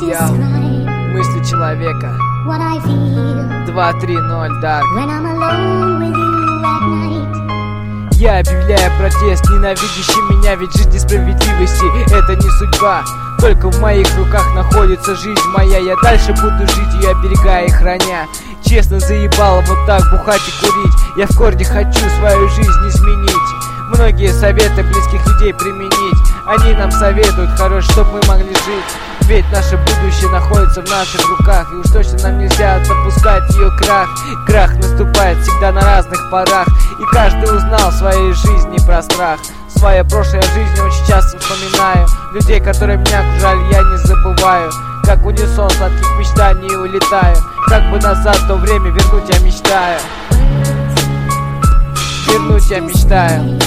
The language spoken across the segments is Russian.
Йоу, мысли человека 230 Dark. Я объявляю протест, ненавидящий меня, ведь жить несправедливости это не судьба. Только в моих руках находится жизнь моя. Я дальше буду жить, ее оберегая и храня. Честно заебало вот так бухать и курить. Я в корне хочу свою жизнь изменить. Многие советы близких людей применить. Они нам советуют хорош, чтобы мы могли жить. Ведь наше будущее находится в наших руках. И уж точно нам нельзя допускать ее крах. Крах наступает всегда на разных порах. И каждый узнал в своей жизни про страх. Своя прошлая жизнь очень часто вспоминаю. Людей, которые меня окружали, я не забываю. Как в унисон сладких мечтаний улетаю. Как бы назад то время вернуть я мечтаю. Вернуть я мечтаю.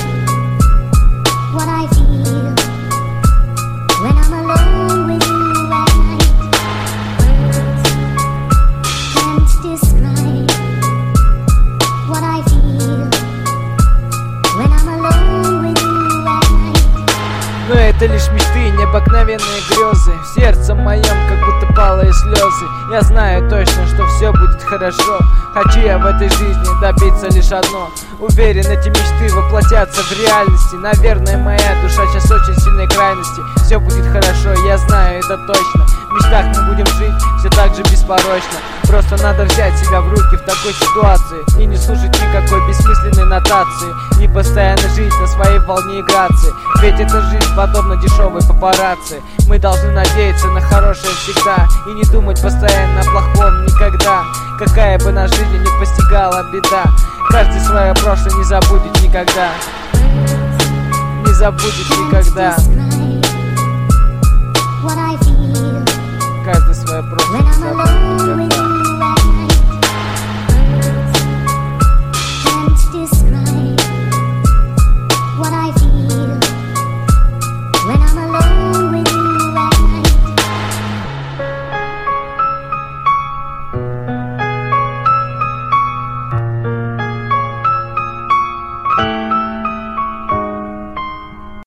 Но это лишь мечты, необыкновенные грезы. В сердце моем как будто палые слезы. Я знаю точно, что все будет хорошо. Хочу я в этой жизни добиться лишь одно. Уверен, эти мечты воплотятся в реальности. Наверное, моя душа сейчас очень сильной крайности. Все будет хорошо, я знаю это точно. В мечтах мы будем жить все так же беспорочно. Просто надо взять себя в руки в такой ситуации и не слушать никакой бессмысленной нотации. Не постоянно жить на своей волне и грации. Ведь эта жизнь подобна дешевой папарацци. Мы должны надеяться на хорошее всегда и не думать постоянно о плохом никогда. Какая бы на жизни не постигала беда, каждый свое прошлое не забудет никогда. Не забудет никогда.